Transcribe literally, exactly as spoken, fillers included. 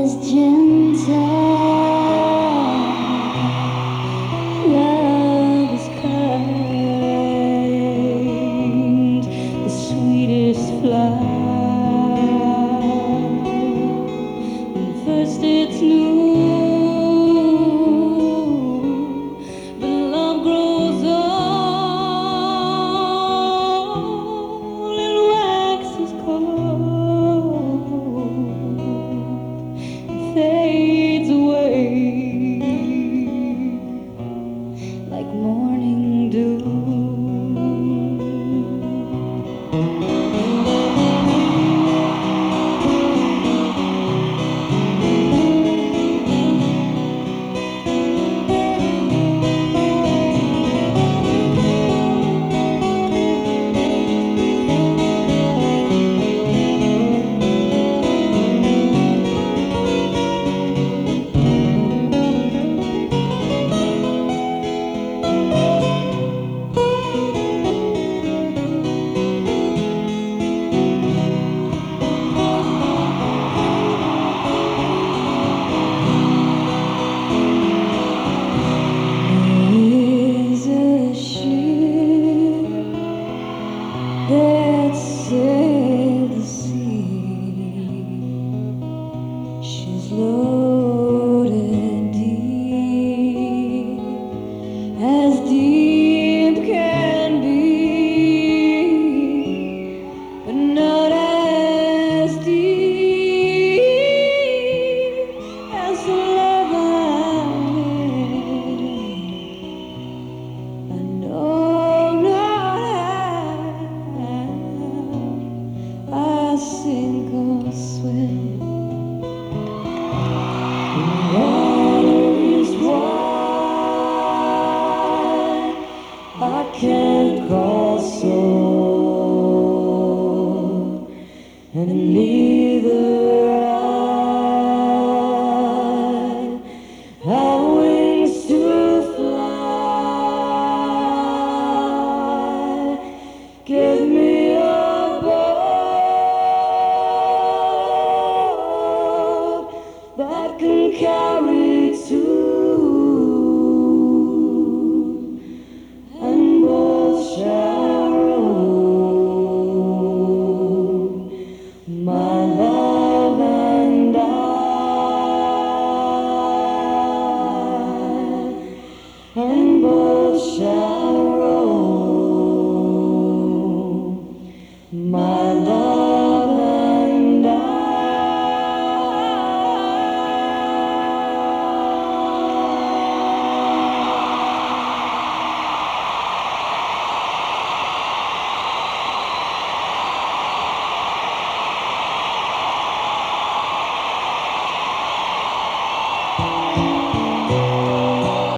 is gentle, love is kind, the sweetest flower. And first it's new, but love grows old and waxes cold, fades away like morning dew. That sailed the sea, she's loaded deep, as deep can be, but not as deep as the love I'm in. I know not how I sink or swim. The water is wide, I can't cross over, and neither I have wings to fly. Give me a boat that can carry